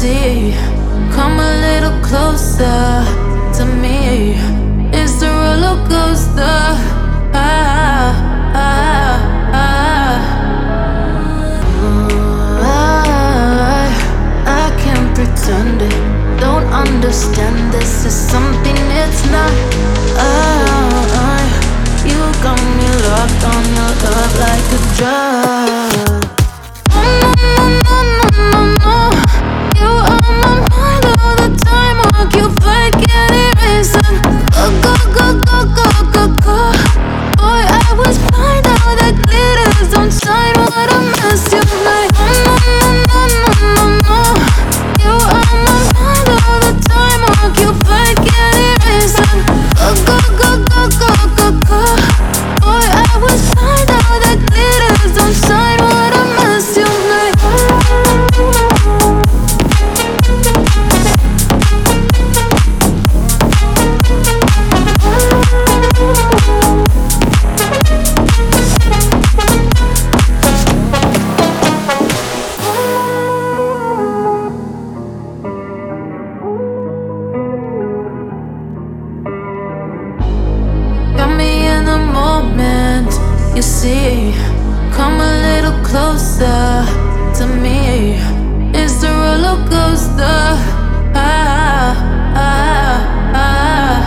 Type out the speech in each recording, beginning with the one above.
see, come a little closer to me. It's the roller coaster. Ah, ah, ah. I can't pretend it. Don't understand this is something it's not. You got me locked on your love like a drug. No. You on my mind all the time. Occupied, can't erase it. Go. Boy, I was blind. All that glitters don't shine. What a mess you make. No. You on my mind all the time. Occupied, can't erase it. Go. Boy, I was blind. All that glitters don't shine. What a mess you make. Got me in the moment, you see. Come a little closer to me. It's the roller coaster. Ah, ah, ah.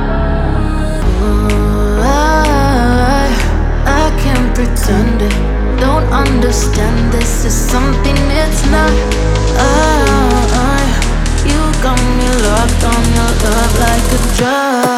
I can't pretend it. Don't understand this is something it's not. You got me locked on your love like a drug.